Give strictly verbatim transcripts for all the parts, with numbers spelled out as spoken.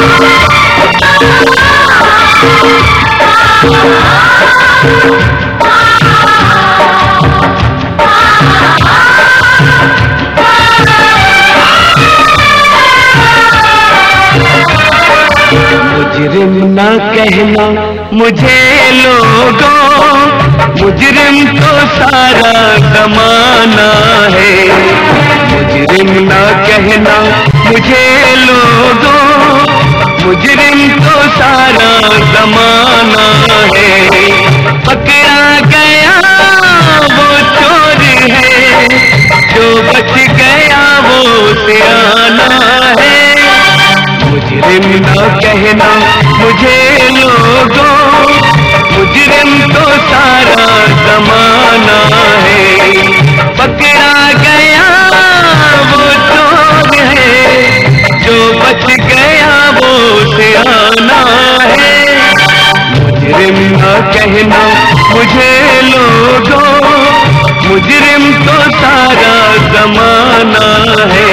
मुजरिम ना कहना मुझे लोगों, मुजरिम तो सारा ज़माना है। मुजरिम ना कहना मुझे लोगों, मुजरिम तो सारा ज़माना है। पकड़ा गया वो चोर है, जो बच गया वो सियाना है। मुजरिम ना कहना मुझे लोगों, मुजरिम तो सारा ज़माना है। पकड़ा गया वो चोर है, जो बच गया वो सियाना है। मुजरिम ना कहना मुझे लोगों, मुजरिम तो सारा ज़माना है।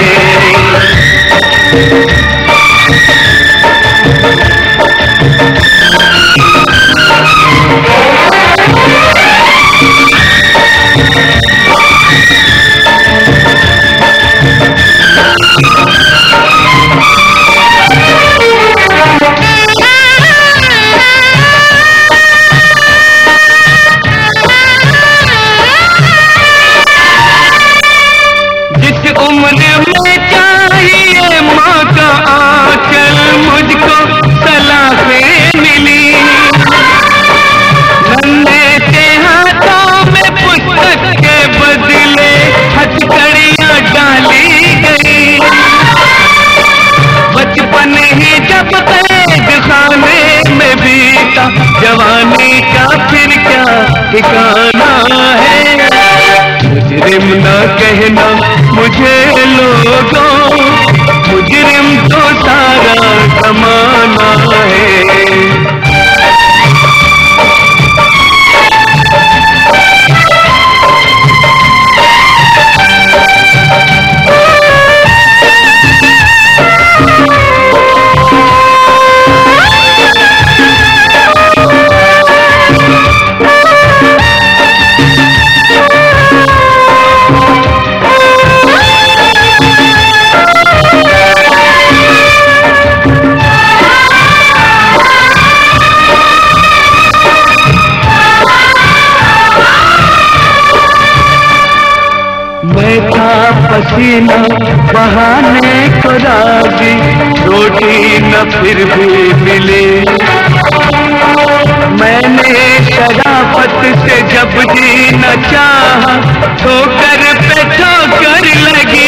जवानी का फिर क्या ठिकाना है। मुजरिम ना कहना मुझे लोगों, मुजरिम तो सारा ज़माना है। मैं था पसीना बहाने को राजी, रोटी न फिर भी मिली। मैंने शराफत से जब जीना चाहा, ठोकर पे ठोकर लगी।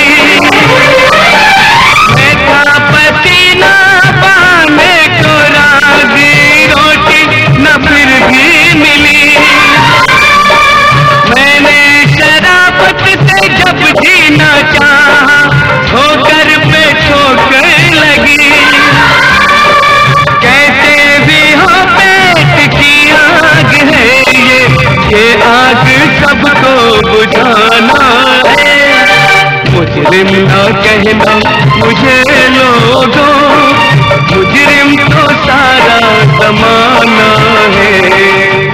मैं था पसीना बहाने को राजी, रोटी न फिर भी मिली। मैंने शराफत से जब जीना चाहा, ठोकर पे ठोकर लगी। कैसे भी हो पेट की आग है ये, ये आग सबको बुझाना है। मुजरिम ना कहना मुझे लोगों, मुजरिम तो सारा ज़माना है।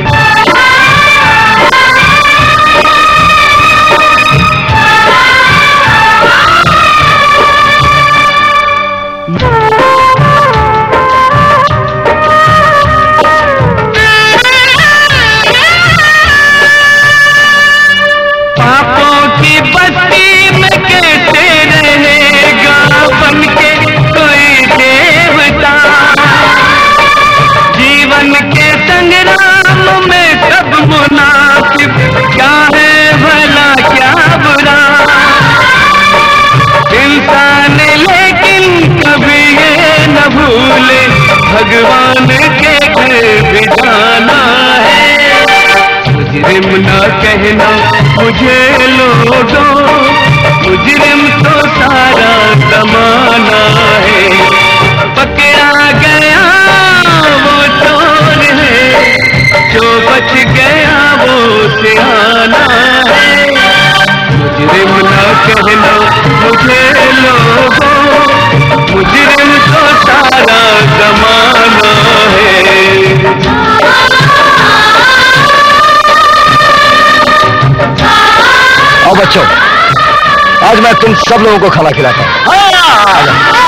भगवान के घर भी जाना है। मुजरिम ना कहना मुझे लोगों, मुजरिम तो सारा ज़माना है। पकड़ा गया वो चोर है, जो बच गया वो सियाना है। मुजरिम ना कहना मुझे लोगों, मुजरिम तो सारा बच्चों, आज मैं तुम सब लोगों को खाना खिलाता हूं।